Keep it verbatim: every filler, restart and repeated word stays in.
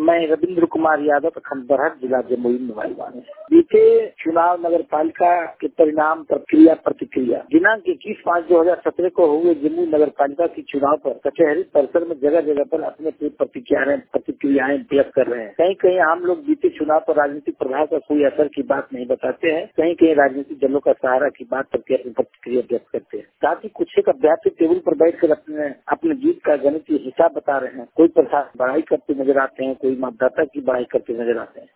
मैं रविंद्र कुमार यादव खंडहर जिला जमुई मोबाइल वाले। बीते चुनाव नगर पालिका के परिणाम प्रक्रिया प्रतिक्रिया दिनांक इक्कीस पाँच दो हजार सत्रह को हुए जमुई नगर पालिका के चुनाव पर कचहरी परिसर में जगह जगह पर अपने अपनी प्रतिक्रियाएं प्रतिक्रियाएं व्यक्त कर रहे हैं। कहीं कहीं आम लोग बीते चुनाव पर राजनीतिक प्रभाव का कोई असर की बात नहीं बताते हैं, कहीं कहीं राजनीतिक दलों का सहारा की बात करके अपनी प्रतिक्रिया व्यक्त करते हैं। साथ ही कुछ एक अभ्यर्थी टेबल पर बैठकर अपने अपने जीत का गणितीय हिसाब बता रहे हैं। कोई प्रशासन बड़ाई करते नजर आते हैं, कोई मतदाता की बड़ाई करते नजर आते हैं।